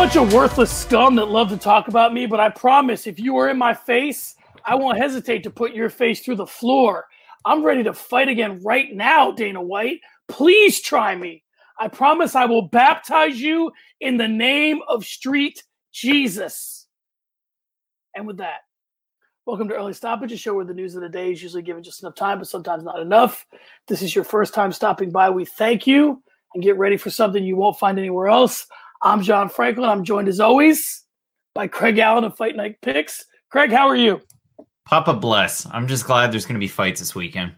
bunch of worthless scum that love to talk about me, but I promise if you are in my face, I won't hesitate to put your face through the floor. I'm ready to fight again right now, Dana White. Please try me. I promise I will baptize you in the name of Street Jesus. And with that, welcome to Early Stoppage, a show where the news of the day is usually given just enough time, but sometimes not enough. If this is your first time stopping by, we thank you, and get ready for something you won't find anywhere else. I'm John Franklin. I'm joined, as always, by Craig Allen of Fight Night Picks. Craig, how are you? Papa bless. I'm just glad there's going to be fights this weekend.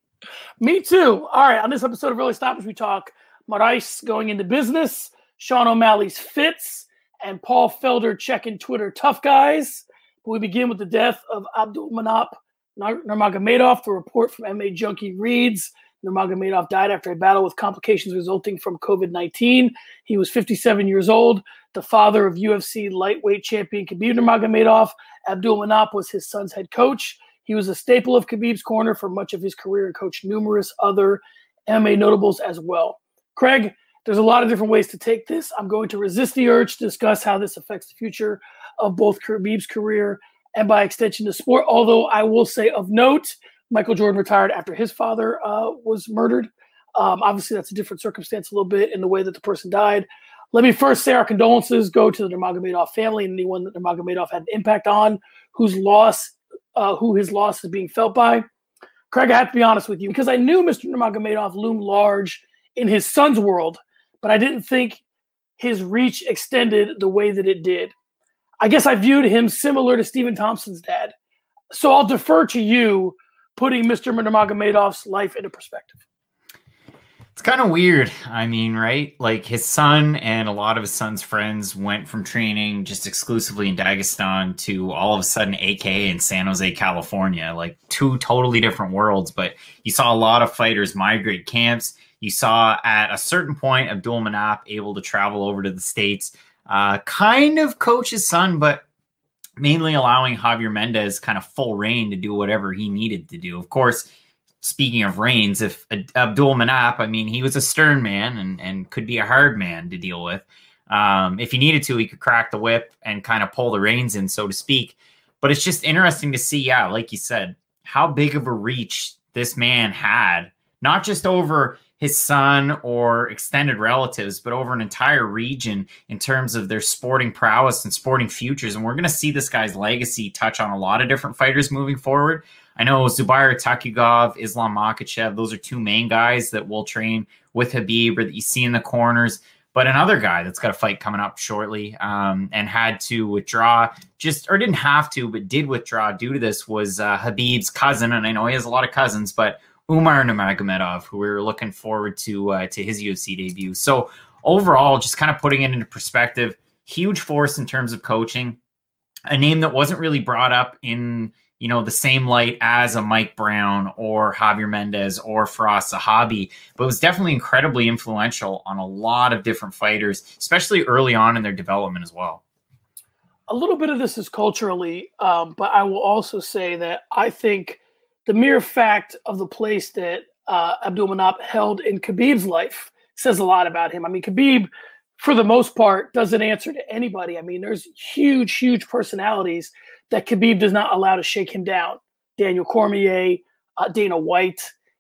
Me too. All right, on this episode of Early Stoppage, we talk Moraes going into business, Sean O'Malley's fits, and Paul Felder checking Twitter tough guys. We begin with the death of Abdulmanap Nurmagomedov. The report from MMA Junkie reads, Nurmagomedov died after a battle with complications resulting from COVID-19. He was 57 years old, the father of UFC lightweight champion Khabib Nurmagomedov. Abdulmanap was his son's head coach. He was a staple of Khabib's corner for much of his career and coached numerous other MMA notables as well. Craig, there's a lot of different ways to take this. I'm going to resist the urge to discuss how this affects the future of both Khabib's career and by extension the sport, although I will say of note, Michael Jordan retired after his father was murdered. Obviously, that's a different circumstance a little bit in the way that the person died. Let me first say our condolences go to the Nurmagomedov family and anyone that Nurmagomedov had an impact on, who his loss is being felt by. Craig, I have to be honest with you, because I knew Mr. Nurmagomedov loomed large in his son's world, but I didn't think his reach extended the way that it did. I guess I viewed him similar to Stephen Thompson's dad. So I'll defer to you, putting Mr. Nurmagomedov's life into perspective. It's kind of weird. I mean, right? Like his son and a lot of his son's friends went from training just exclusively in Dagestan to all of a sudden AK in San Jose, California, like two totally different worlds. But you saw a lot of fighters migrate camps. You saw at a certain point Abdulmanap able to travel over to the States, kind of coach his son, but mainly allowing Javier Mendez kind of full reign to do whatever he needed to do. Of course, speaking of reigns, if Abdulmanap, I mean, he was a stern man and could be a hard man to deal with. If he needed to, he could crack the whip and kind of pull the reins in, so to speak. But it's just interesting to see, yeah, like you said, how big of a reach this man had, not just over his son or extended relatives, but over an entire region in terms of their sporting prowess and sporting futures. And we're going to see this guy's legacy touch on a lot of different fighters moving forward. I know Zubair Tukhugov, Islam Makhachev, those are two main guys that will train with Khabib or that you see in the corners. But another guy that's got a fight coming up shortly and had to withdraw, didn't have to, but did withdraw due to this was Khabib's cousin. And I know he has a lot of cousins, but Umar Nurmagomedov, who we're looking forward to his UFC debut. So overall, just kind of putting it into perspective, huge force in terms of coaching, a name that wasn't really brought up in, the same light as a Mike Brown or Javier Mendez or Firas Zahabi, but was definitely incredibly influential on a lot of different fighters, especially early on in their development as well. A little bit of this is culturally, but I will also say that I think the mere fact of the place that Abdulmanap held in Khabib's life says a lot about him. I mean, Khabib, for the most part, doesn't answer to anybody. I mean, there's huge, huge personalities that Khabib does not allow to shake him down. Daniel Cormier, Dana White,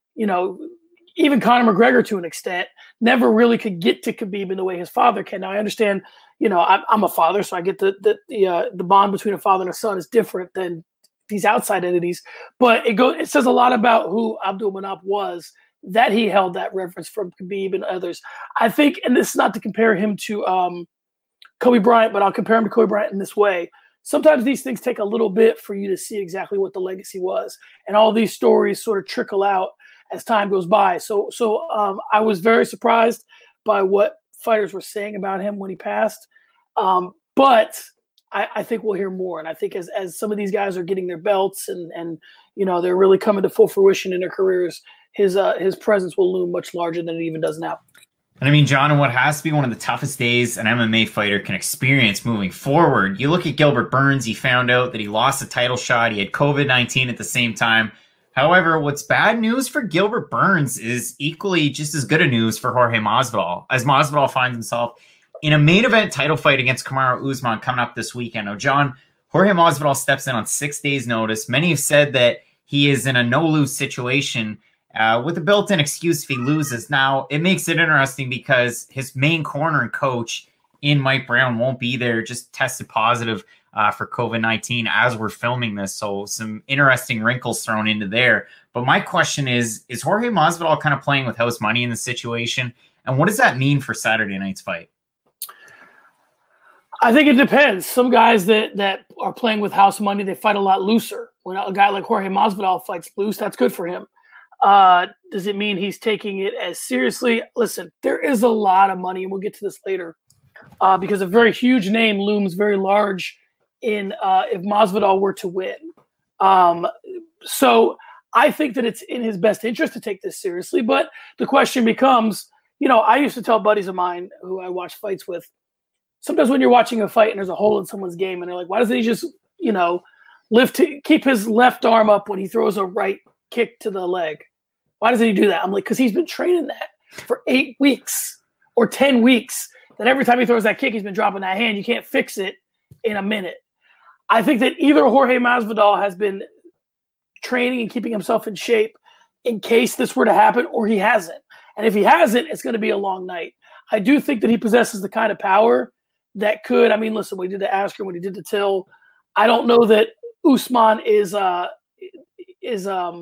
even Conor McGregor to an extent, never really could get to Khabib in the way his father can. Now, I understand, I'm a father, so I get the bond between a father and a son is different than these outside entities, but it says a lot about who Abdulmanap was, that he held that reverence from Khabib and others. I think, and this is not to compare him to Kobe Bryant, but I'll compare him to Kobe Bryant in this way. Sometimes these things take a little bit for you to see exactly what the legacy was, and all these stories sort of trickle out as time goes by. So I was very surprised by what fighters were saying about him when he passed, but I think we'll hear more. And I think as some of these guys are getting their belts and they're really coming to full fruition in their careers, his presence will loom much larger than it even does now. And I mean, John, in what has to be one of the toughest days an MMA fighter can experience moving forward, you look at Gilbert Burns, he found out that he lost a title shot. He had COVID-19 at the same time. However, what's bad news for Gilbert Burns is equally just as good a news for Jorge Masvidal, as Masvidal finds himself in a main event title fight against Kamaru Usman coming up this weekend. Now, John, Jorge Masvidal steps in on 6 days' notice. Many have said that he is in a no-lose situation with a built-in excuse if he loses. Now, it makes it interesting because his main corner and coach in Mike Brown won't be there, just tested positive for COVID-19 as we're filming this. So some interesting wrinkles thrown into there. But my question is Jorge Masvidal kind of playing with house money in the situation? And what does that mean for Saturday night's fight? I think it depends. Some guys that are playing with house money, they fight a lot looser. When a guy like Jorge Masvidal fights loose, that's good for him. Does it mean he's taking it as seriously? Listen, there is a lot of money, and we'll get to this later, because a very huge name looms very large in if Masvidal were to win. So I think that it's in his best interest to take this seriously. But the question becomes, I used to tell buddies of mine who I watch fights with, sometimes when you're watching a fight and there's a hole in someone's game and they're like, why doesn't he just, keep his left arm up when he throws a right kick to the leg? Why doesn't he do that? I'm like, because he's been training that for 8 weeks or 10 weeks. That every time he throws that kick, he's been dropping that hand. You can't fix it in a minute. I think that either Jorge Masvidal has been training and keeping himself in shape in case this were to happen, or he hasn't. And if he hasn't, it's going to be a long night. I do think that he possesses the kind of power that could, listen, when he did to Askren, when he did to Till, I don't know that Usman is there's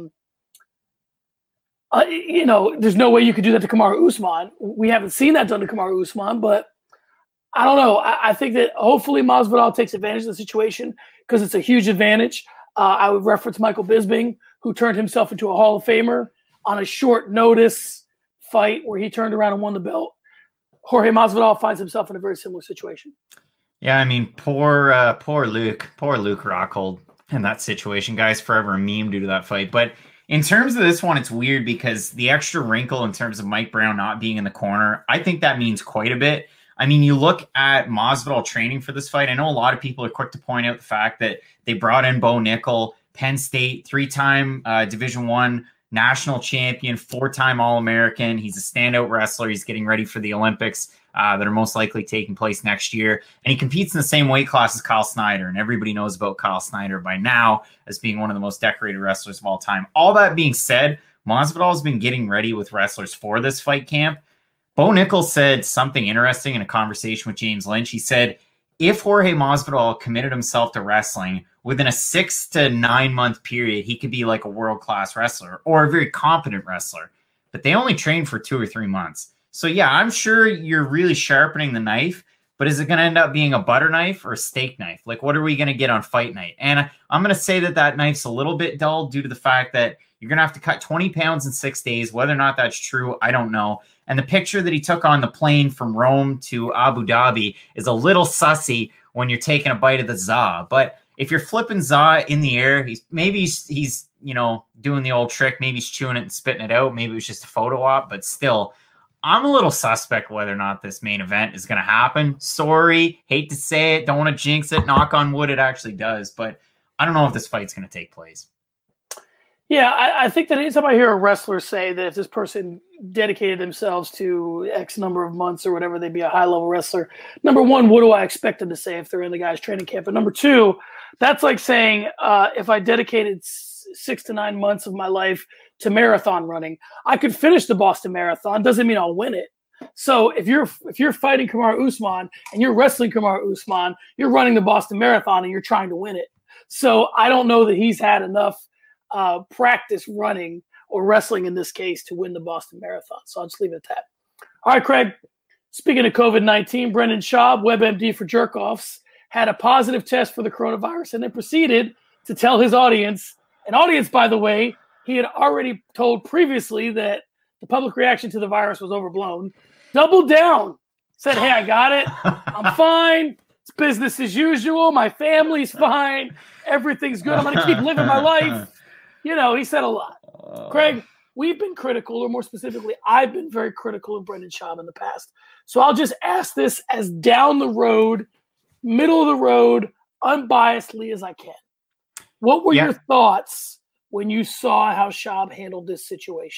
no way you could do that to Kamaru Usman. We haven't seen that done to Kamaru Usman, but I don't know. I think that hopefully Masvidal takes advantage of the situation because it's a huge advantage. I would reference Michael Bisping, who turned himself into a Hall of Famer on a short notice fight where he turned around and won the belt. Jorge Masvidal finds himself in a very similar situation. Yeah, poor Luke Rockhold in that situation. Guy's forever a meme due to that fight. But in terms of this one, it's weird because the extra wrinkle in terms of Mike Brown not being in the corner, I think that means quite a bit. You look at Masvidal training for this fight. I know a lot of people are quick to point out the fact that they brought in Bo Nickel, Penn State, 3-time Division I national champion, 4-time All-American. He's a standout wrestler. He's getting ready for the Olympics that are most likely taking place next year. And he competes in the same weight class as Kyle Snyder. And everybody knows about Kyle Snyder by now as being one of the most decorated wrestlers of all time. All that being said, Masvidal has been getting ready with wrestlers for this fight camp. Bo Nickel said something interesting in a conversation with James Lynch. He said, if Jorge Masvidal committed himself to wrestling within a 6 to 9 month period, he could be like a world-class wrestler or a very competent wrestler. But they only train for 2 or 3 months. So yeah, I'm sure you're really sharpening the knife, but is it going to end up being a butter knife or a steak knife? Like, what are we going to get on fight night? And I'm going to say that knife's a little bit dull due to the fact that you're going to have to cut 20 pounds in 6 days. Whether or not that's true, I don't know. And the picture that he took on the plane from Rome to Abu Dhabi is a little sussy when you're taking a bite of the za. But if you're flipping za in the air, he's doing the old trick. Maybe he's chewing it and spitting it out. Maybe it was just a photo op. But still, I'm a little suspect whether or not this main event is going to happen. Sorry, hate to say it. Don't want to jinx it. Knock on wood, it actually does. But I don't know if this fight's going to take place. Yeah, I think that anytime I hear a wrestler say that if this person dedicated themselves to X number of months or whatever, they'd be a high-level wrestler. Number one, what do I expect them to say if they're in the guy's training camp? And number two, that's like saying if I dedicated 6 to 9 months of my life to marathon running, I could finish the Boston Marathon. Doesn't mean I'll win it. So if you're fighting Kamaru Usman and you're wrestling Kamaru Usman, you're running the Boston Marathon and you're trying to win it. So I don't know that he's had enough practice running or wrestling in this case to win the Boston Marathon. So I'll just leave it at that. All right, Craig. Speaking of COVID-19, Brendan Schaub, WebMD for Jerkoffs, had a positive test for the coronavirus and then proceeded to tell his audience, an audience, by the way, he had already told previously that the public reaction to the virus was overblown, doubled down, said, hey, I got it. I'm fine. It's business as usual. My family's fine. Everything's good. I'm going to keep living my life. He said a lot. Craig, we've been critical, or more specifically, I've been very critical of Brendan Schaub in the past. So I'll just ask this as down the road, middle of the road, unbiasedly as I can. What were your thoughts when you saw how Schaub handled this situation?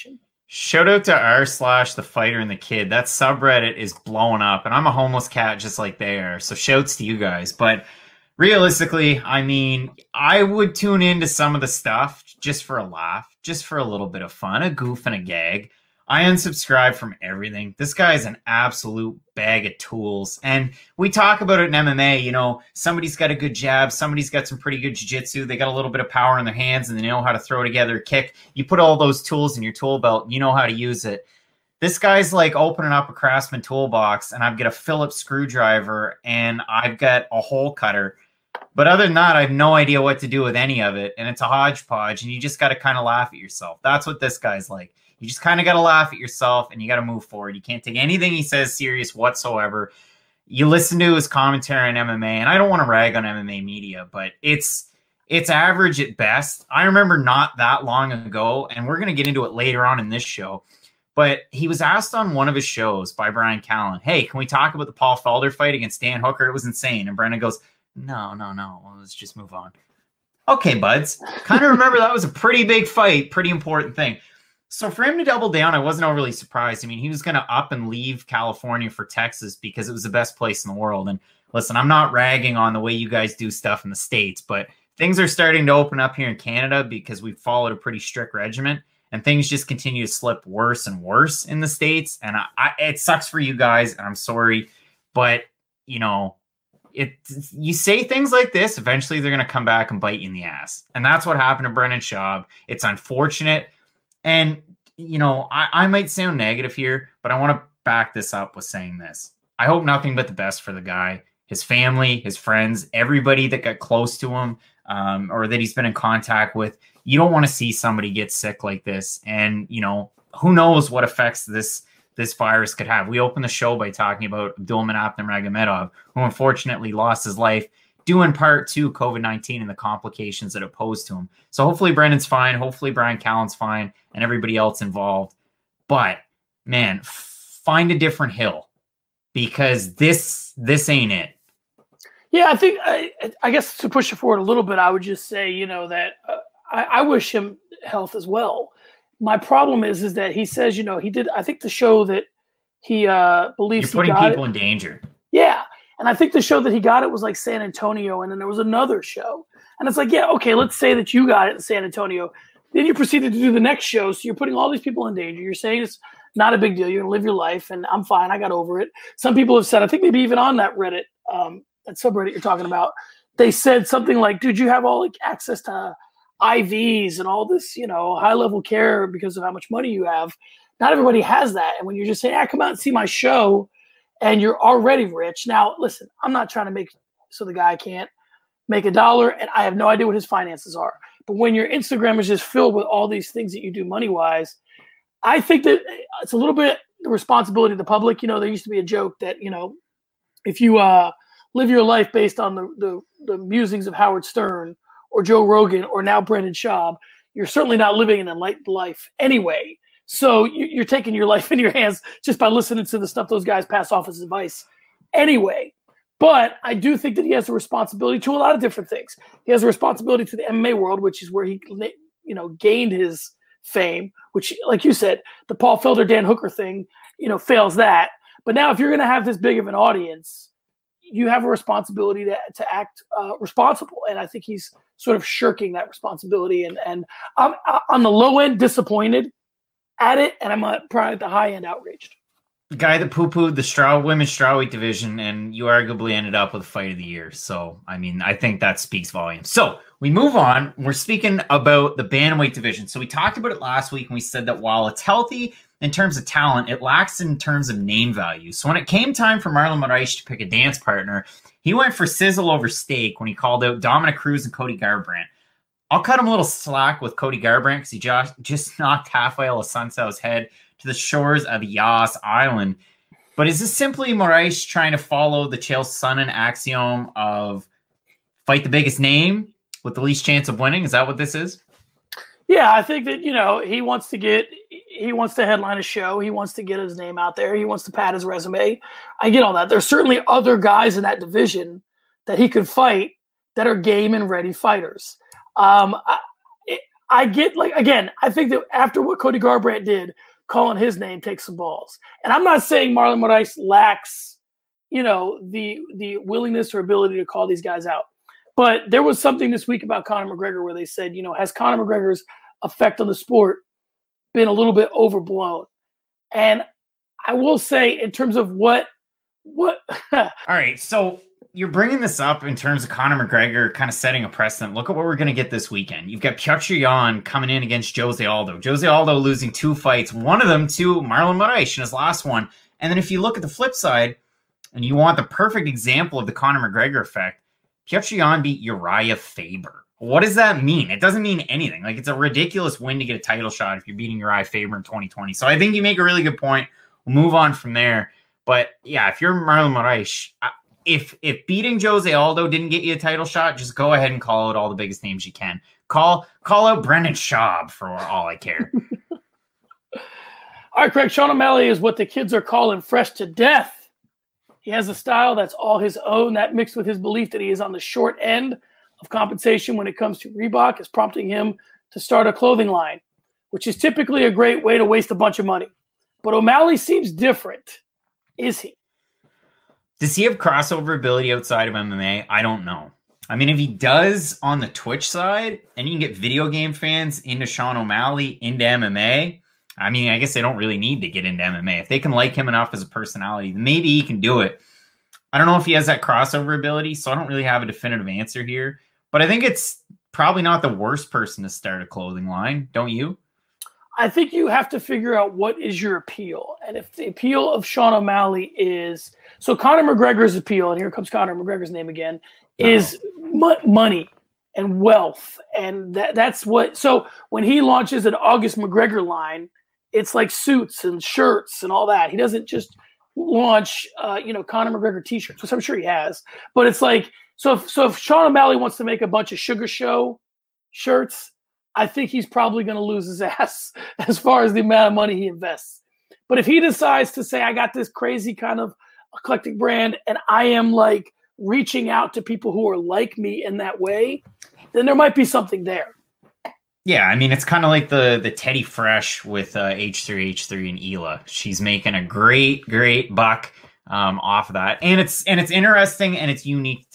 Shout out to r/the fighter and the kid. That subreddit is blowing up, and I'm a homeless cat just like they are. So shouts to you guys. But realistically, I mean, I would tune into some of the stuff just for a laugh, just for a little bit of fun, a goof and a gag. I unsubscribe from everything. This guy's an absolute bag of tools. And we talk about it in MMA, you know, somebody's got a good jab, somebody's got some pretty good jiu-jitsu, they got a little bit of power in their hands, and they know how to throw together a kick. You put all those tools in your tool belt, you know how to use it. This guy's like opening up a Craftsman toolbox, and I've got a Phillips screwdriver, and I've got a hole cutter. But other than that, I have no idea what to do with any of it, and it's a hodgepodge, and you just got to kind of laugh at yourself. That's what this guy's like. You just kind of got to laugh at yourself, and you got to move forward. You can't take anything he says serious whatsoever. You listen to his commentary on MMA, and I don't want to rag on MMA media, but it's average at best. I remember not that long ago, and we're going to get into it later on in this show, but he was asked on one of his shows by Brian Callen, hey, can we talk about the Paul Felder fight against Dan Hooker? It was insane. And Brendan goes, no, well, let's just move on. Okay, buds. Kind of remember that was a pretty big fight, pretty important thing. So for him to double down, I wasn't overly surprised. I mean, he was going to up and leave California for Texas because it was the best place in the world. And listen, I'm not ragging on the way you guys do stuff in the States, but things are starting to open up here in Canada because we've followed a pretty strict regimen, and things just continue to slip worse and worse in the States. And it sucks for you guys, and I'm sorry, but you know, you say things like this, eventually they're going to come back and bite you in the ass. And that's what happened to Brendan Schaub. It's unfortunate. And, you know, I might sound negative here, but I want to back this up with saying this. I hope nothing but the best for the guy, his family, his friends, everybody that got close to him or that he's been in contact with. You don't want to see somebody get sick like this. And, you know, who knows what effects this virus could have. We opened the show by talking about Abdulmanap Nurmagomedov, who unfortunately lost his life due in part to COVID-19 and the complications that it posed to him. So hopefully Brendan's fine. Hopefully Brian Callen's fine and everybody else involved. But, man, find a different hill because this ain't it. Yeah, I think, I guess to push it forward a little bit, I would just say, you know, that I wish him health as well. My problem is that he says, you know, he did, I think the show that he believes you're putting he got people it, in danger. Yeah. And I think the show that he got it was like San Antonio, and then there was another show. And it's like, yeah, okay, let's say that you got it in San Antonio. Then you proceeded to do the next show, so you're putting all these people in danger. You're saying it's not a big deal. You're going to live your life, and I'm fine. I got over it. Some people have said, I think maybe even on that Reddit, that subreddit you're talking about, they said something like, dude, you have all like access to IVs and all this, you know, high-level care because of how much money you have. Not everybody has that. And when you're just saying, come out and see my show, and you're already rich. Now, listen, I'm not trying to make so the guy can't make $1, and I have no idea what his finances are. But when your Instagram is just filled with all these things that you do money-wise, I think that it's a little bit the responsibility of the public. You know, there used to be a joke that, you know, if you live your life based on the musings of Howard Stern or Joe Rogan or now Brendan Schaub, you're certainly not living an enlightened life anyway. So you're taking your life in your hands just by listening to the stuff those guys pass off as advice anyway. But I do think that he has a responsibility to a lot of different things. He has a responsibility to the MMA world, which is where he, you know, gained his fame, which, like you said, the Paul Felder, Dan Hooker thing, you know, fails that. But now if you're going to have this big of an audience, you have a responsibility to act responsible. And I think he's sort of shirking that responsibility. And I'm on the low end disappointed at it, and I'm probably at the high end outraged. The guy that poo-pooed the women's strawweight division, and you arguably ended up with fight of the year. So, I mean, I think that speaks volumes. So, we move on. We're speaking about the bantamweight division. So, we talked about it last week, and we said that while it's healthy in terms of talent, it lacks in terms of name value. So, when it came time for Marlon Moraes to pick a dance partner, he went for sizzle over steak when he called out Dominic Cruz and Cody Garbrandt. I'll cut him a little slack with Cody Garbrandt because he just knocked Rafael Assunção's head to the shores of Yas Island. But is this simply Moraes trying to follow the Chael Sonnen axiom of fight the biggest name with the least chance of winning? Is that what this is? Yeah, I think that, you know, he wants to headline a show. He wants to get his name out there. He wants to pad his resume. I get all that. There's certainly other guys in that division that he could fight that are game and ready fighters. I get, like, again, I think that after what Cody Garbrandt did calling his name takes some balls. And I'm not saying Marlon Moraes lacks, the willingness or ability to call these guys out. But there was something this week about Conor McGregor where they said, has Conor McGregor's effect on the sport been a little bit overblown? And I will say, in terms of what all right, so you're bringing this up in terms of Conor McGregor kind of setting a precedent. Look at what we're going to get this weekend. You've got Petr Yan coming in against Jose Aldo. Jose Aldo losing 2 fights, one of them to Marlon Moraes in his last one. And then if you look at the flip side, and you want the perfect example of the Conor McGregor effect, Petr Yan beat Uriah Faber. What does that mean? It doesn't mean anything. Like, it's a ridiculous win to get a title shot if you're beating Uriah Faber in 2020. So I think you make a really good point. We'll move on from there. But yeah, if you're Marlon Moraes, if beating Jose Aldo didn't get you a title shot, just go ahead and call out all the biggest names you can. Call out Brendan Schaub for all I care. All right, Craig, Sean O'Malley is what the kids are calling fresh to death. He has a style that's all his own. That mixed with his belief that he is on the short end of compensation when it comes to Reebok is prompting him to start a clothing line, which is typically a great way to waste a bunch of money. But O'Malley seems different. Is he? Does he have crossover ability outside of MMA? I don't know. I mean, if he does on the Twitch side, and you can get video game fans into Sean O'Malley, into MMA, I mean, I guess they don't really need to get into MMA. If they can like him enough as a personality, maybe he can do it. I don't know if he has that crossover ability, so I don't really have a definitive answer here. But I think it's probably not the worst person to start a clothing line, don't you? I think you have to figure out what is your appeal. And if the appeal of Sean O'Malley is – so Conor McGregor's appeal, and here comes Conor McGregor's name again, is money and wealth. And that's what – so when he launches an August McGregor line, it's like suits and shirts and all that. He doesn't just launch, Conor McGregor T-shirts, which I'm sure he has. But it's like – so if Sean O'Malley wants to make a bunch of Sugar Show shirts – I think he's probably going to lose his ass as far as the amount of money he invests. But if he decides to say, I got this crazy kind of eclectic brand and I am like reaching out to people who are like me in that way, then there might be something there. Yeah, I mean, it's kind of like the Teddy Fresh with H3H3 and Hila. She's making a great buck off of that, and it's interesting and it's unique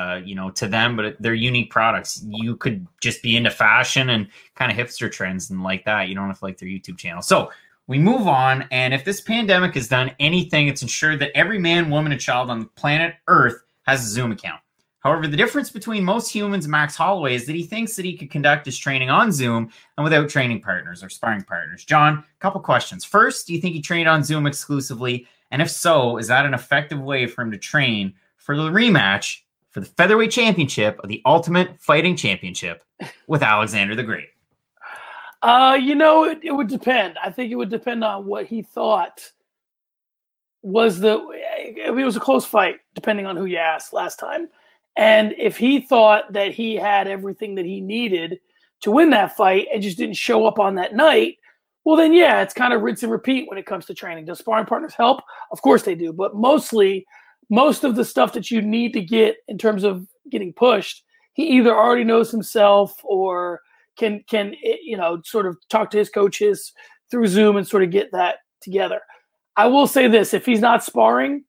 to them, but they're unique products. You could just be into fashion and kind of hipster trends and like that. You don't have to like their YouTube channel. So we move on, and if this pandemic has done anything, it's ensured that every man, woman, and child on planet Earth has a Zoom account. However, the difference between most humans and Max Holloway is that he thinks that he could conduct his training on Zoom and without training partners or sparring partners. John, a couple questions. First, do you think he trained on Zoom exclusively? And if so, is that an effective way for him to train for the rematch for the featherweight championship of the Ultimate Fighting Championship with Alexander the Great? It would depend. I think it would depend on what he thought was it was a close fight, depending on who you asked last time. And if he thought that he had everything that he needed to win that fight and just didn't show up on that night, well, then, yeah, it's kind of rinse and repeat when it comes to training. Does sparring partners help? Of course they do. But most of the stuff that you need to get in terms of getting pushed, he either already knows himself or can sort of talk to his coaches through Zoom and sort of get that together. I will say this. If he's not sparring,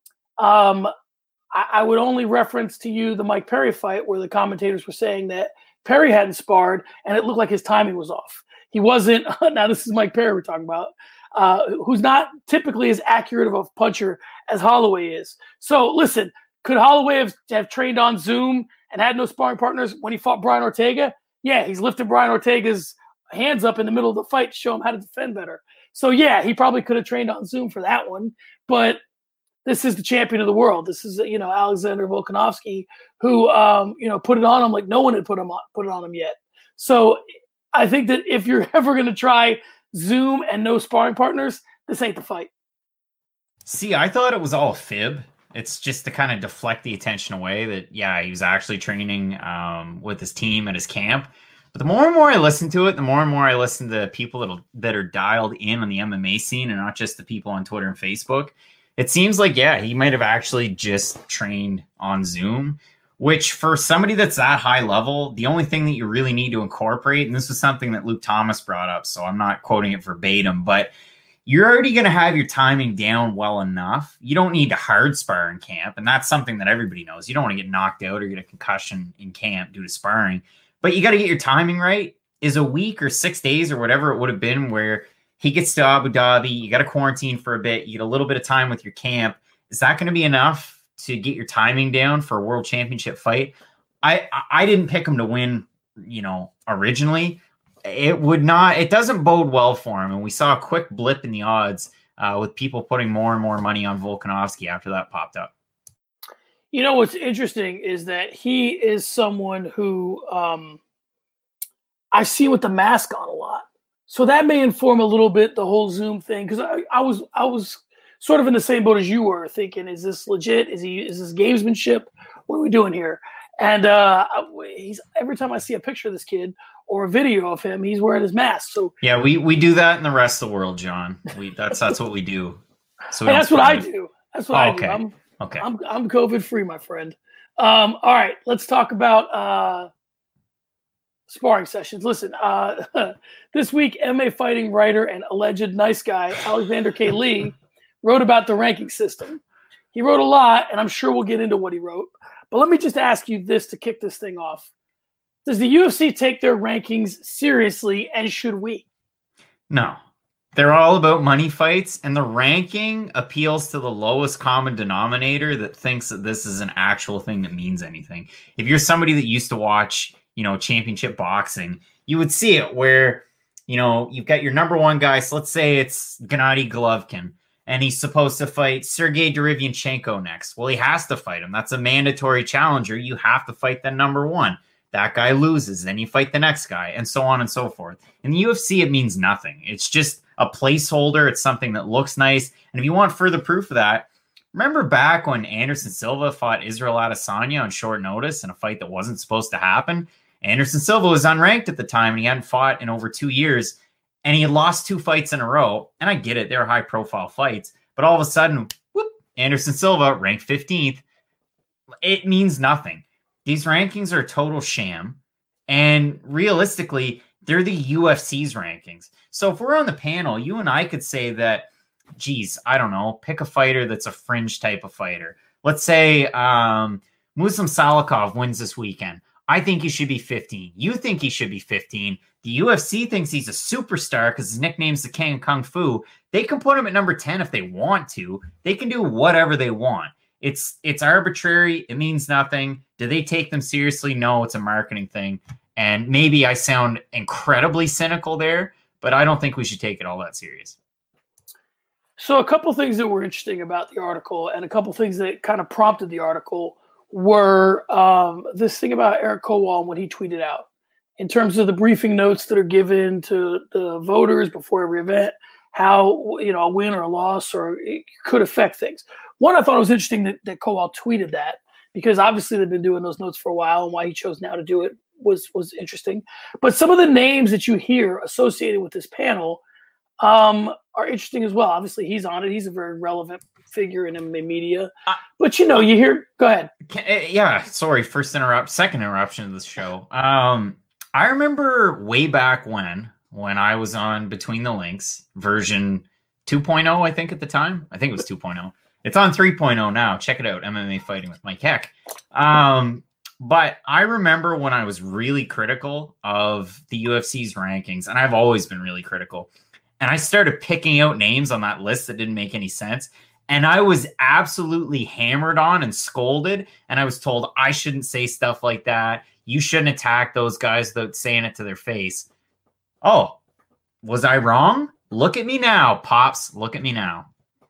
I would only reference to you the Mike Perry fight where the commentators were saying that Perry hadn't sparred and it looked like his timing was off. He wasn't – now this is Mike Perry we're talking about, who's not typically as accurate of a puncher as Holloway is. So, listen, could Holloway have trained on Zoom and had no sparring partners when he fought Brian Ortega? Yeah, he's lifted Brian Ortega's hands up in the middle of the fight to show him how to defend better. So, yeah, he probably could have trained on Zoom for that one. But this is the champion of the world. This is, Alexander Volkanovski who, put it on him like no one had put it on him yet. So – I think that if you're ever going to try Zoom and no sparring partners, this ain't the fight. See, I thought it was all a fib. It's just to kind of deflect the attention away that, yeah, he was actually training with his team at his camp. But the more and more I listen to it, the more and more I listen to people that are dialed in on the MMA scene and not just the people on Twitter and Facebook. It seems like, yeah, he might have actually just trained on Zoom. Which for somebody that's that high level, the only thing that you really need to incorporate, and this was something that Luke Thomas brought up, so I'm not quoting it verbatim, but you're already going to have your timing down well enough. You don't need to hard spar in camp. And that's something that everybody knows. You don't want to get knocked out or get a concussion in camp due to sparring. But you got to get your timing right. Is a week or 6 days or whatever it would have been where he gets to Abu Dhabi, you got to quarantine for a bit, you get a little bit of time with your camp. Is that going to be enough to get your timing down for a world championship fight? I didn't pick him to win, originally. It doesn't bode well for him. And we saw a quick blip in the odds with people putting more and more money on Volkanovski after that popped up. What's interesting is that he is someone who I see with the mask on a lot. So that may inform a little bit the whole Zoom thing. Because I was sort of in the same boat as you were, thinking, is this legit? Is this gamesmanship? What are we doing here? And every time I see a picture of this kid or a video of him, he's wearing his mask. So yeah, we do that in the rest of the world, John. That's what we do. So that's what I do. That's what I do. I'm COVID free, my friend. All right, let's talk about sparring sessions. Listen, this week, MMA fighting writer and alleged nice guy Alexander K. Lee wrote about the ranking system. He wrote a lot, and I'm sure we'll get into what he wrote. But let me just ask you this to kick this thing off. Does the UFC take their rankings seriously, and should we? No. They're all about money fights, and the ranking appeals to the lowest common denominator that thinks that this is an actual thing that means anything. If you're somebody that used to watch, championship boxing, you would see it where, you've got your number one guy. So let's say it's Gennady Golovkin, and he's supposed to fight Sergey Derevyanchenko next. Well, he has to fight him. That's a mandatory challenger. You have to fight the number one. That guy loses. Then you fight the next guy, and so on and so forth. In the UFC, it means nothing. It's just a placeholder. It's something that looks nice. And if you want further proof of that, remember back when Anderson Silva fought Israel Adesanya on short notice in a fight that wasn't supposed to happen? Anderson Silva was unranked at the time, and he hadn't fought in over 2 years. And he had lost 2 fights in a row. And I get it. They're high-profile fights. But all of a sudden, whoop, Anderson Silva, ranked 15th. It means nothing. These rankings are a total sham. And realistically, they're the UFC's rankings. So if we're on the panel, you and I could say that, geez, I don't know, pick a fighter that's a fringe type of fighter. Let's say Muslim Salikov wins this weekend. I think he should be 15. You think he should be 15. The UFC thinks he's a superstar because his nickname's the King of Kung Fu. They can put him at number 10 if they want to. They can do whatever they want. It's arbitrary. It means nothing. Do they take them seriously? No, it's a marketing thing. And maybe I sound incredibly cynical there, but I don't think we should take it all that serious. So a couple things that were interesting about the article and a couple things that kind of prompted the article were this thing about Eric Kowal when he tweeted out in terms of the briefing notes that are given to the voters before every event, how, a win or a loss or it could affect things. One, I thought it was interesting that Kowal tweeted that because obviously they've been doing those notes for a while, and why he chose now to do it was interesting. But some of the names that you hear associated with this panel are interesting as well. Obviously, he's on it. He's a very relevant figure in MMA media. But, you hear – go ahead. Yeah, sorry. Second interruption of this show. I remember way back when I was on Between the Links, version 2.0, I think, at the time. I think it was 2.0. It's on 3.0 now. Check it out, MMA Fighting with Mike Heck. But I remember when I was really critical of the UFC's rankings, and I've always been really critical, and I started picking out names on that list that didn't make any sense, and I was absolutely hammered on and scolded, and I was told I shouldn't say stuff like that. You shouldn't attack those guys without saying it to their face. Oh, was I wrong? Look at me now, Pops. Look at me now.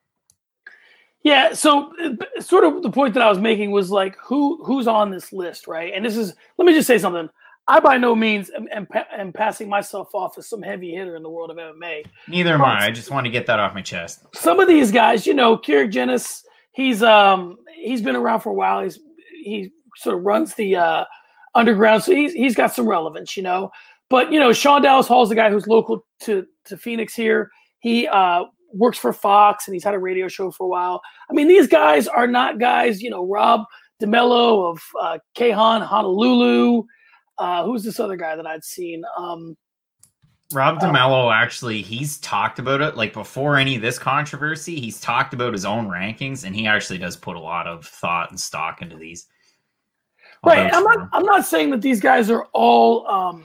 Yeah, so sort of the point that I was making was like, who's on this list, right? And this is, let me just say something. I by no means am passing myself off as some heavy hitter in the world of MMA. Neither am I. I just want to get that off my chest. Some of these guys, Kiriak Genis, he's been around for a while. He sort of runs the underground, so he's got some relevance, But Sean Dallas Hall is the guy who's local to Phoenix here. He works for Fox, and he's had a radio show for a while. I mean, these guys are not guys, Rob DeMello of Kehan Honolulu. Who's this other guy that I'd seen? Rob DeMello, actually, he's talked about it. Like, before any of this controversy, he's talked about his own rankings, and he actually does put a lot of thought and stock into these. Right. I'm not saying that these guys are all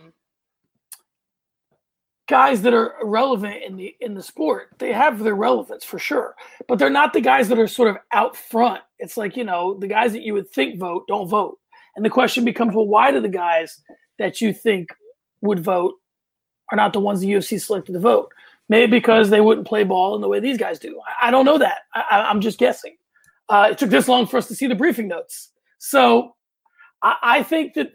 guys that are irrelevant in the sport. They have their relevance for sure, but they're not the guys that are sort of out front. It's like, the guys that you would think vote don't vote. And the question becomes, well, why do the guys that you think would vote are not the ones the UFC selected to vote? Maybe because they wouldn't play ball in the way these guys do. I don't know that. I'm just guessing. It took this long for us to see the briefing notes. So I think that,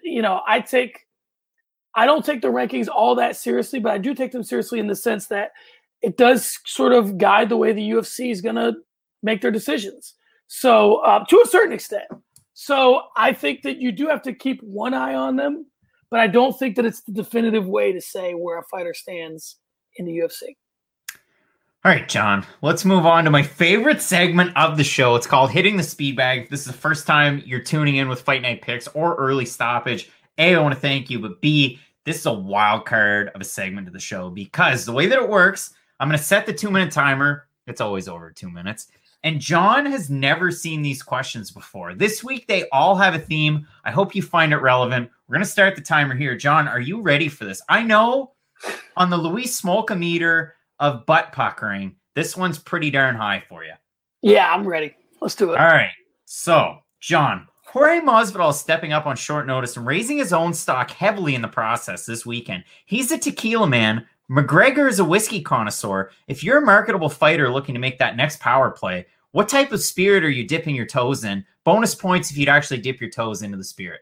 I don't take the rankings all that seriously, but I do take them seriously in the sense that it does sort of guide the way the UFC is going to make their decisions. So to a certain extent. So I think that you do have to keep one eye on them, but I don't think that it's the definitive way to say where a fighter stands in the UFC. All right, John, let's move on to my favorite segment of the show. It's called Hitting the Speed Bag. If this is the first time you're tuning in with Fight Night Picks or Early Stoppage, A, I want to thank you, but B, this is a wild card of a segment of the show because the way that it works, I'm going to set the 2-minute timer. It's always over 2 minutes. And John has never seen these questions before. This week, they all have a theme. I hope you find it relevant. We're going to start the timer here. John, are you ready for this? I know on the Luis Smolka meter of butt puckering, this one's pretty darn high for you. Yeah, I'm ready. Let's do it. All right. So, John, Jorge Masvidal is stepping up on short notice and raising his own stock heavily in the process this weekend. He's a tequila man. McGregor is a whiskey connoisseur. If you're a marketable fighter looking to make that next power play, what type of spirit are you dipping your toes in? Bonus points if you'd actually dip your toes into the spirit.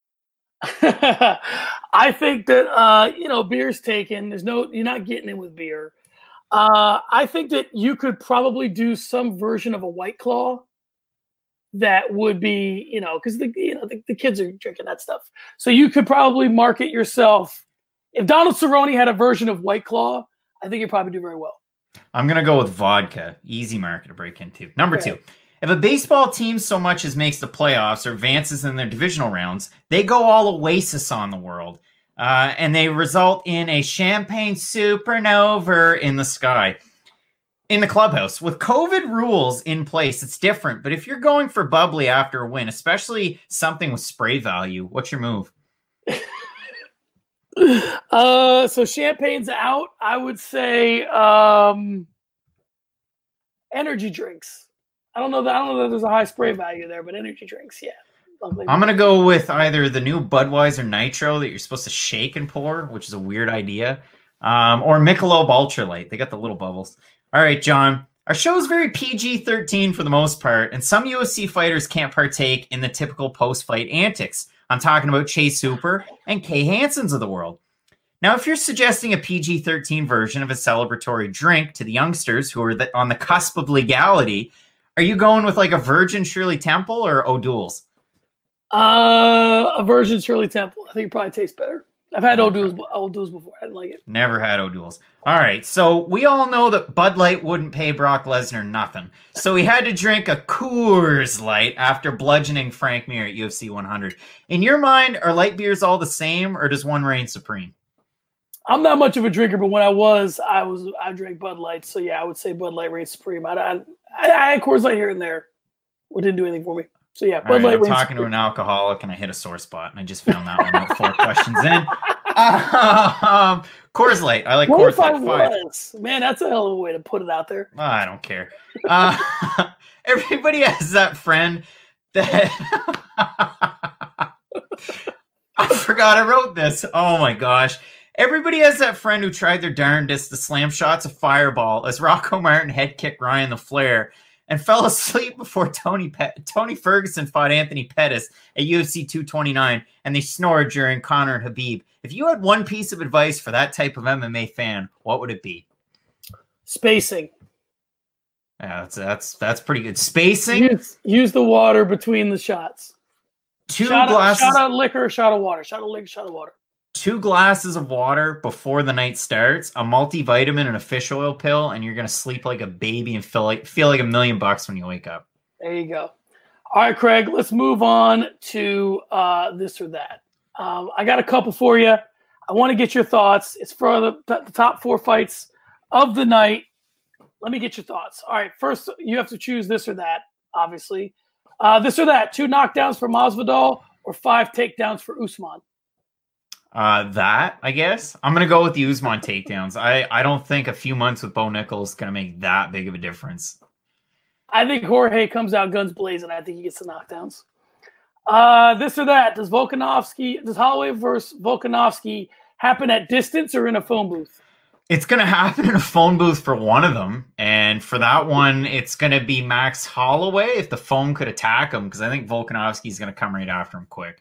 I think that, beer's taken. You're not getting in with beer. I think that you could probably do some version of a White Claw that would be, because the kids are drinking that stuff. So you could probably market yourself. If Donald Cerrone had a version of White Claw, I think you'd probably do very well. I'm going to go with vodka. Easy market to break into. Number 2. If a baseball team so much as makes the playoffs or advances in their divisional rounds, they go all Oasis on the world. And they result in a champagne supernova in the sky. In the clubhouse. With COVID rules in place, it's different. But if you're going for bubbly after a win, especially something with spray value, what's your move? So champagne's out. I would say energy drinks. I don't know that there's a high spray value there, but energy drinks, yeah. I'm going to go with either the new Budweiser Nitro that you're supposed to shake and pour, which is a weird idea, or Michelob Ultralight. They got the little bubbles. All right, John. Our show is very PG-13 for the most part, and some UFC fighters can't partake in the typical post-fight antics. I'm talking about Chase Hooper and Kay Hansons of the world. Now, if you're suggesting a PG-13 version of a celebratory drink to the youngsters who are on the cusp of legality, are you going with like a Virgin Shirley Temple or O'Doul's? A Virgin Shirley Temple. I think it probably tastes better. I've had O'Doul's before. I didn't like it. Never had O'Doul's. All right, so we all know that Bud Light wouldn't pay Brock Lesnar nothing. So he had to drink a Coors Light after bludgeoning Frank Mir at UFC 100. In your mind, are light beers all the same, or does one reign supreme? I'm not much of a drinker, but when I drank Bud Light. So yeah, I would say Bud Light reigns supreme. I had Coors Light here and there. It didn't do anything for me. So yeah, Bud Light. I'm talking to an alcoholic, and I hit a sore spot, and I just found that one out 4 questions in. Coors Light. I like Coors Light. Man, that's a hell of a way to put it out there. I don't care. Everybody has that friend that I forgot I wrote this. Oh my gosh. Everybody has that friend who tried their darndest to slam shots of Fireball as Rocco Martin head kicked Ryan the Flair and fell asleep before Tony Ferguson fought Anthony Pettis at UFC 229, and they snored during Conor and Habib. If you had one piece of advice for that type of MMA fan, what would it be? Spacing. Yeah, that's pretty good. Spacing. Use the water between the shots. Shot of liquor, shot of water. Shot of liquor, shot of water. 2 glasses of water before the night starts, a multivitamin and a fish oil pill, and you're going to sleep like a baby and feel like $1 million when you wake up. There you go. All right, Craig, let's move on to this or that. I got a couple for you. I want to get your thoughts. It's for the top 4 fights of the night. Let me get your thoughts. All right, first you have to choose this or that, obviously. This or that, 2 knockdowns for Masvidal or 5 takedowns for Usman? That, I guess. I'm going to go with the Usman takedowns. I don't think a few months with Bo Nickal is going to make that big of a difference. I think Jorge comes out guns blazing. I think he gets the knockdowns. This or that, does Holloway versus Volkanovski happen at distance or in a phone booth? It's going to happen in a phone booth for one of them. And for that one, it's going to be Max Holloway if the phone could attack him, because I think Volkanovski is going to come right after him quick.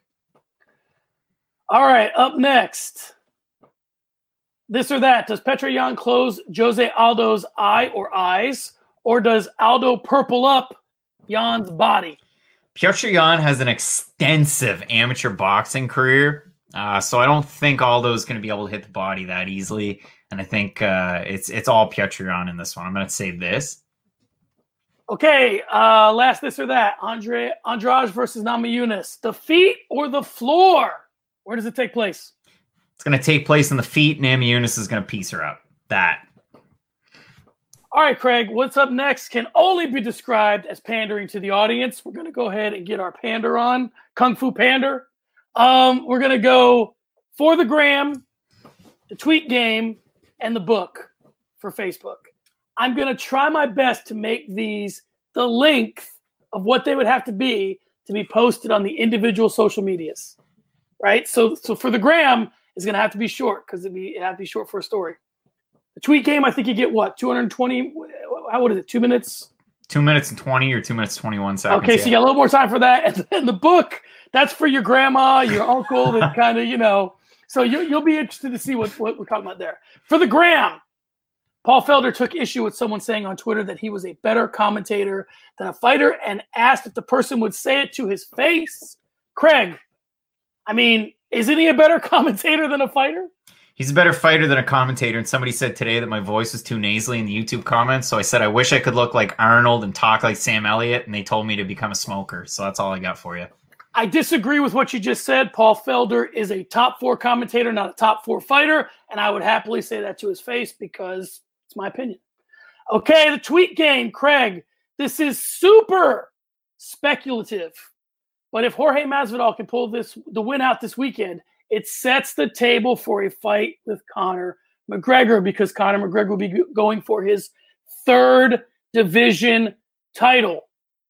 All right, up next. This or that, does Petr Yan close Jose Aldo's eye or eyes, or does Aldo purple up Yan's body? Petr Yan has an extensive amateur boxing career, so I don't think Aldo's going to be able to hit the body that easily. And I think it's all Petr Yan in this one. I'm going to say this. Okay, last this or that. Andrade versus Namajunas. The feet or the floor? Where does it take place? It's going to take place in the feet. Namajunas is going to piece her up. That. All right, Craig, what's up next can only be described as pandering to the audience. We're going to go ahead and get our pander on. Kung Fu Pander. We're going to go for the gram, the tweet game, and the book for Facebook. I'm going to try my best to make these the length of what they would have to be posted on the individual social medias, right? So for the gram, it's going to have to be short because it have to be short for a story. The tweet game, I think you get what, 220? What is it, 2 minutes? 2 minutes and 20 or 2 minutes 21 seconds. Okay, so you got a little more time for that. And then the book, that's for your grandma, your uncle, that kind of, So you'll be interested to see what we're talking about there. For the gram, Paul Felder took issue with someone saying on Twitter that he was a better commentator than a fighter and asked if the person would say it to his face. Craig, isn't he a better commentator than a fighter? He's a better fighter than a commentator. And somebody said today that my voice was too nasally in the YouTube comments. So I said, I wish I could look like Arnold and talk like Sam Elliott. And they told me to become a smoker. So that's all I got for you. I disagree with what you just said. Paul Felder is a top 4 commentator, not a top 4 fighter. And I would happily say that to his face because it's my opinion. Okay, the tweet game, Craig. This is super speculative. But if Jorge Masvidal can pull the win out this weekend, it sets the table for a fight with Conor McGregor because Conor McGregor will be going for his 3rd division title.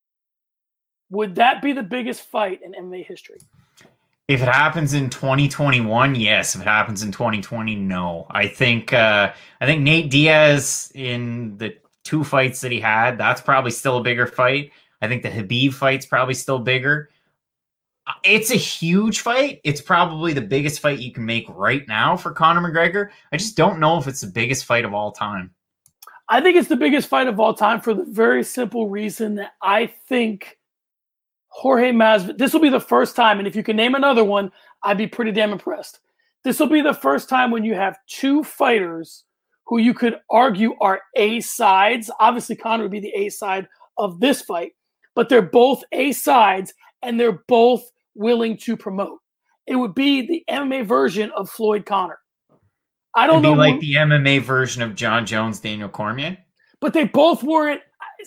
Would that be the biggest fight in MMA history? If it happens in 2021, yes. If it happens in 2020, no. I think Nate Diaz in the 2 fights that he had, that's probably still a bigger fight. I think the Khabib fight's probably still bigger. It's a huge fight. It's probably the biggest fight you can make right now for Conor McGregor. I just don't know if it's the biggest fight of all time. I think it's the biggest fight of all time for the very simple reason that I think Jorge Masvidal, this will be the first time, and if you can name another one, I'd be pretty damn impressed. This will be the first time when you have 2 fighters who you could argue are A sides. Obviously, Conor would be the A side of this fight, but they're both A sides, and they're both willing to promote. It would be the MMA version of Floyd Conor. I don't know. It'd be like the MMA version of John Jones, Daniel Cormier. But they both weren't.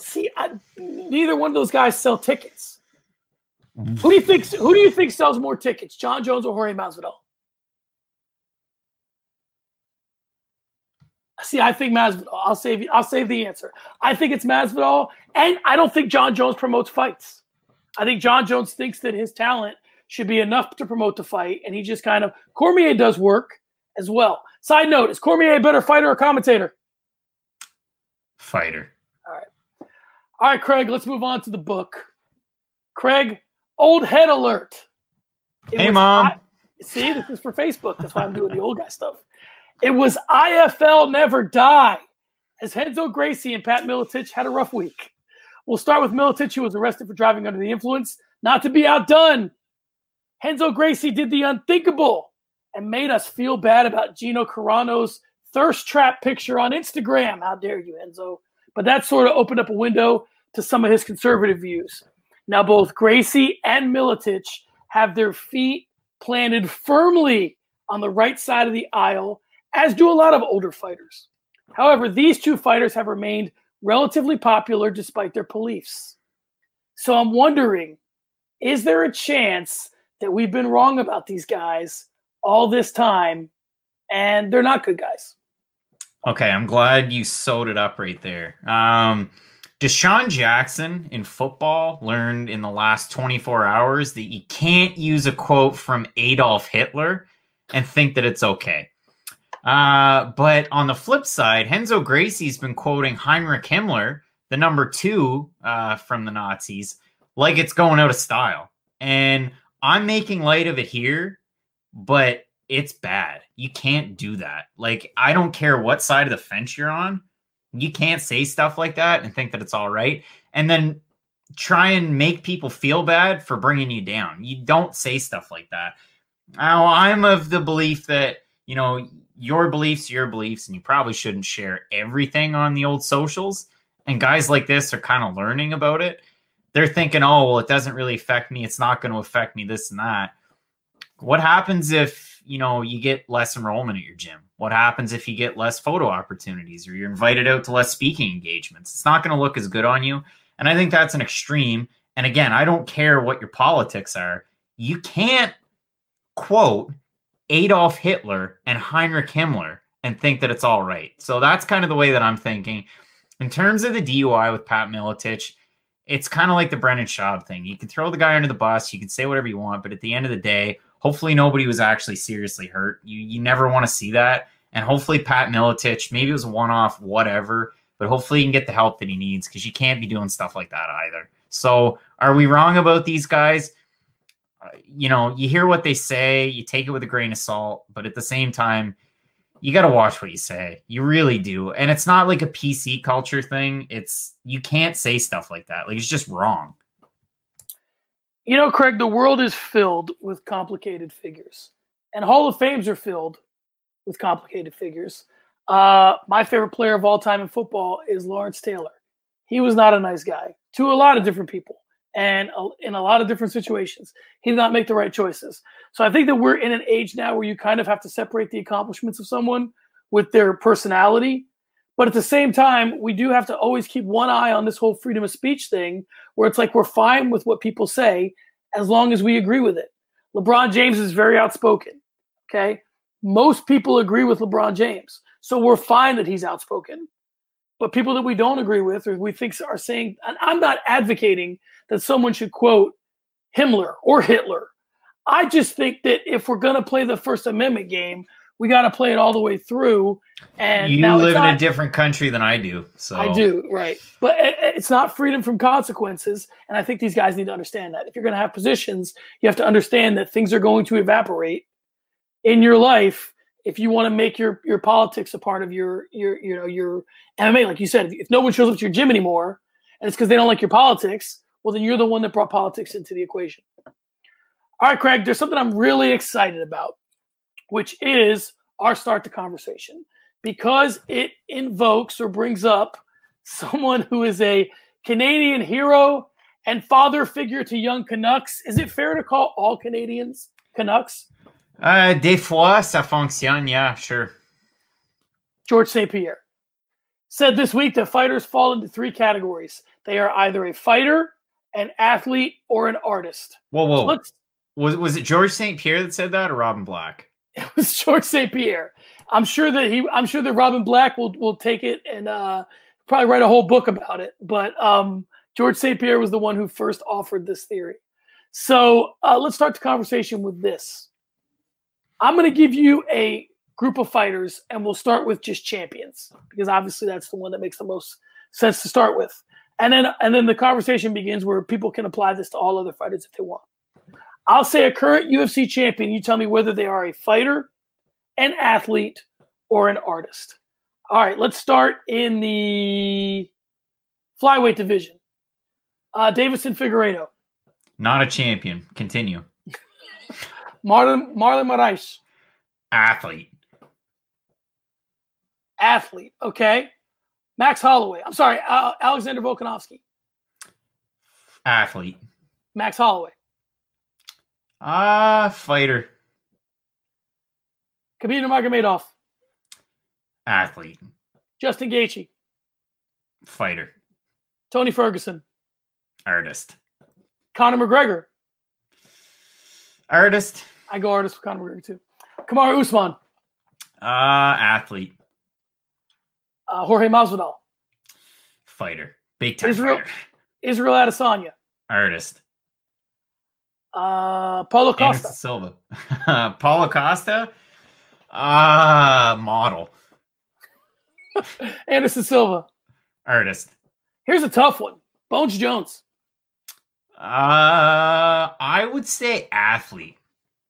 Neither one of those guys sell tickets. Who do you think sells more tickets, John Jones or Jorge Masvidal? See, I think Masvidal. I'll save the answer. I think it's Masvidal, and I don't think John Jones promotes fights. I think John Jones thinks that his talent should be enough to promote the fight, and he just Cormier does work as well. Side note, is Cormier a better fighter or commentator? Fighter. All right, Craig, let's move on to the book. Craig, old head alert. Hey, Mom. See, this is for Facebook. That's why I'm doing the old guy stuff. It was IFL Never Die, as Renzo Gracie and Pat Miletich had a rough week. We'll start with Miletich, who was arrested for driving under the influence. Not to be outdone, Renzo Gracie did the unthinkable and made us feel bad about Gino Carano's thirst trap picture on Instagram. How dare you, Renzo? But that sort of opened up a window to some of his conservative views. Now, both Gracie and Miletich have their feet planted firmly on the right side of the aisle, as do a lot of older fighters. However, these two fighters have remained relatively popular despite their beliefs. So I'm wondering, is there a chance that we've been wrong about these guys all this time and they're not good guys? Okay, I'm glad you sewed it up right there. Deshaun Jackson in football learned in the last 24 hours that you can't use a quote from Adolf Hitler and think that it's okay. But on the flip side, Renzo Gracie's been quoting Heinrich Himmler, the number 2 from the Nazis, like it's going out of style. And I'm making light of it here, but it's bad. You can't do that. Like, I don't care what side of the fence you're on. You can't say stuff like that and think that it's all right. And then try and make people feel bad for bringing you down. You don't say stuff like that. Now, I'm of the belief that, you know, your beliefs, and you probably shouldn't share everything on the old socials. And guys like this are kind of learning about it. They're thinking, oh, well, it doesn't really affect me. It's not going to affect me, this and that. What happens if, you know, you get less enrollment at your gym? What happens if you get less photo opportunities or you're invited out to less speaking engagements? It's not going to look as good on you. And I think that's an extreme. And again, I don't care what your politics are. You can't quote Adolf Hitler and Heinrich Himmler and think that it's all right. So that's kind of the way that I'm thinking. In terms of the DUI with Pat Miletich, it's kind of like the Brendan Schaub thing. You can throw the guy under the bus, you can say whatever you want, but at the end of the day, hopefully nobody was actually seriously hurt. You never want to see that. And hopefully Pat Miletich, maybe it was a one-off, whatever, but hopefully he can get the help that he needs, because you can't be doing stuff like that either. So are we wrong about these guys? You know, you hear what they say, you take it with a grain of salt, but at the same time, you got to watch what you say. You really do. And it's not like a PC culture thing. You can't say stuff like that. Like, it's just wrong. You know, Craig, the world is filled with complicated figures, and Hall of Fames are filled with complicated figures. My favorite player of all time in football is Lawrence Taylor. He was not a nice guy to a lot of different people and in a lot of different situations. He did not make the right choices. So I think that we're in an age now where you kind of have to separate the accomplishments of someone with their personality. But at the same time, we do have to always keep one eye on this whole freedom of speech thing, where it's like we're fine with what people say as long as we agree with it. LeBron James is very outspoken, okay? Most people agree with LeBron James, so we're fine that he's outspoken. But people that we don't agree with or we think are saying, and I'm not advocating that someone should quote Himmler or Hitler. I just think that if we're going to play the First Amendment game, we got to play it all the way through. And you live in a different country than I do. So I do, right. But it's not freedom from consequences. And I think these guys need to understand that. If you're going to have positions, you have to understand that things are going to evaporate in your life if you want to make your politics a part of your MMA. Like you said, if no one shows up to your gym anymore and it's because they don't like your politics, well, then you're the one that brought politics into the equation. All right, Craig, there's something I'm really excited about, which is our Start the Conversation, because it invokes or brings up someone who is a Canadian hero and father figure to young Canucks. Is it fair to call all Canadians Canucks? Des fois, ça fonctionne. Yeah, sure. George St. Pierre said this week that fighters fall into 3 categories. They are either a fighter, an athlete, or an artist. Whoa. So was it George St. Pierre that said that, or Robin Black? It was George St. Pierre. I'm sure that Robin Black will take it and probably write a whole book about it. But George St. Pierre was the one who first offered this theory. So let's start the conversation with this. I'm going to give you a group of fighters, and we'll start with just champions, because obviously that's the one that makes the most sense to start with. And then the conversation begins where people can apply this to all other fighters if they want. I'll say a current UFC champion. You tell me whether they are a fighter, an athlete, or an artist. All right, let's start in the flyweight division. Deiveson Figueiredo. Not a champion. Continue. Marlon Moraes. Athlete. Okay. Max Holloway. I'm sorry, Alexander Volkanovski. Athlete. Max Holloway. Fighter. Khabib Nurmagomedov. Athlete. Justin Gaethje. Fighter. Tony Ferguson. Artist. Conor McGregor. Artist. I go artist for Conor McGregor too. Kamaru Usman. Athlete. Jorge Masvidal. Fighter. Big time fighter. Israel Adesanya. Artist. Paulo Costa. Anderson Silva. Paulo Costa. Model. Anderson Silva. Artist. Here's a tough one. Bones Jones. I would say athlete.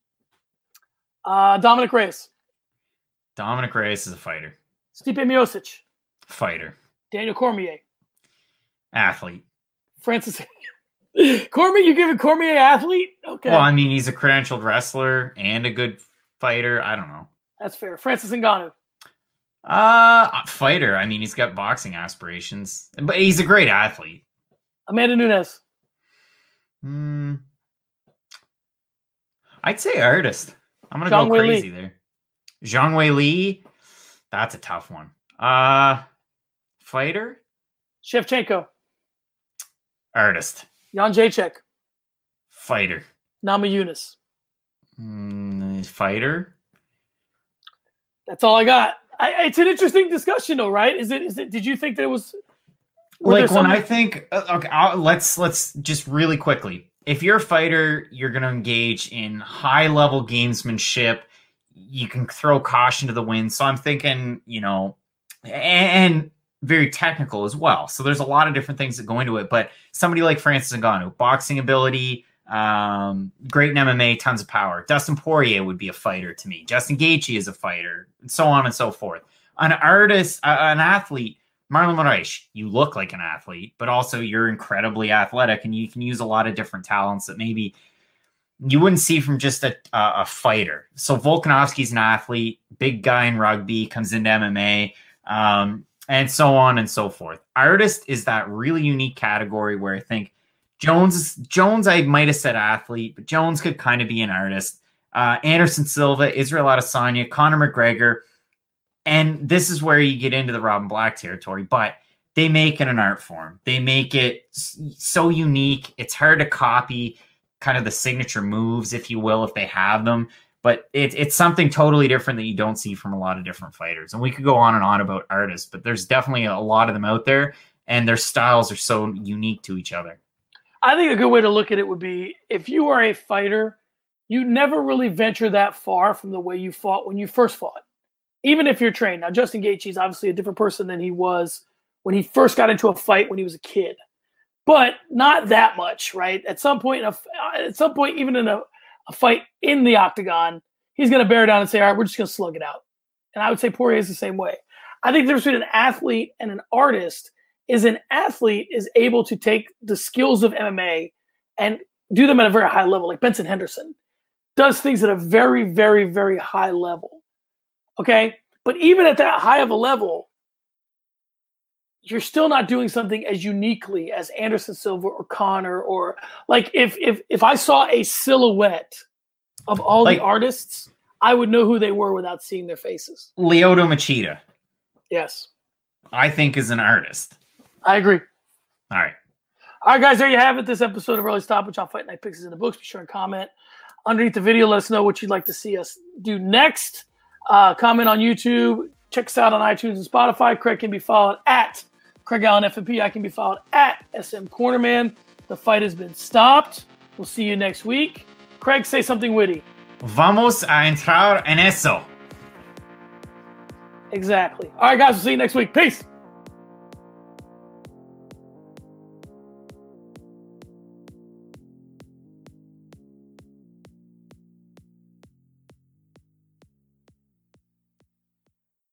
Dominic Reyes. Dominic Reyes is a fighter. Stipe Miocic. Fighter. Daniel Cormier. Athlete. Francis. Cormier, you giving Cormier athlete? Okay. Well, I mean, he's a credentialed wrestler and a good fighter. I don't know. That's fair. Francis Ngannou. Fighter. I mean, he's got boxing aspirations, but he's a great athlete. Amanda Nunes. I'd say artist. I'm going to go crazy there. Zhang Wei Li. That's a tough one. Fighter. Shevchenko. Artist. Jan Jacek. Fighter. Nama Yunus. Fighter. That's all I got. It's an interesting discussion, though, right? Is it? Did you think that it was like when I think? Okay, let's just really quickly. If you're a fighter, you're going to engage in high level gamesmanship. You can throw caution to the wind. So I'm thinking, and very technical as well. So there's a lot of different things that go into it. But somebody like Francis Ngannou, boxing ability, great in MMA, tons of power. Dustin Poirier would be a fighter to me. Justin Gaethje is a fighter, and so on and so forth. An artist, an athlete, Marlon Moraes, you look like an athlete, but also you're incredibly athletic, and you can use a lot of different talents that maybe you wouldn't see from just a fighter. So Volkanovski's an athlete, big guy in rugby, comes into MMA, and so on and so forth. Artist is that really unique category where I think Jones, I might have said athlete, but Jones could kind of be an artist. Anderson Silva, Israel Adesanya, Conor McGregor. And this is where you get into the Robin Black territory, but they make it an art form. They make it so unique. It's hard to copy kind of the signature moves, if you will, if they have them. But it's something totally different that you don't see from a lot of different fighters. And we could go on and on about artists, but there's definitely a lot of them out there, and their styles are so unique to each other. I think a good way to look at it would be if you are a fighter, you never really venture that far from the way you fought when you first fought, even if you're trained. Now, Justin Gaethje is obviously a different person than he was when he first got into a fight when he was a kid, but not that much, right? At some point, even in a fight in the octagon, he's going to bear down and say, all right, we're just going to slug it out. And I would say Poirier is the same way. I think the difference between an athlete and an artist is an athlete is able to take the skills of MMA and do them at a very high level, like Benson Henderson does things at a very, very, very high level. Okay? But even at that high of a level, you're still not doing something as uniquely as Anderson Silva or Conor, or like if I saw a silhouette of all the artists, I would know who they were without seeing their faces. Lyoto Machida. Yes. I think is an artist. I agree. All right. All right, guys, there you have it. This episode of Early Stoppage on Fight Night Picks is in the books. Be sure and comment underneath the video. Let us know what you'd like to see us do next. Comment on YouTube. Check us out on iTunes and Spotify. Craig can be followed at Craig Allen FMP. I can be followed at SM Cornerman. The fight has been stopped. We'll see you next week. Craig, say something witty. Vamos a entrar en eso. Exactly. All right, guys, we'll see you next week. Peace.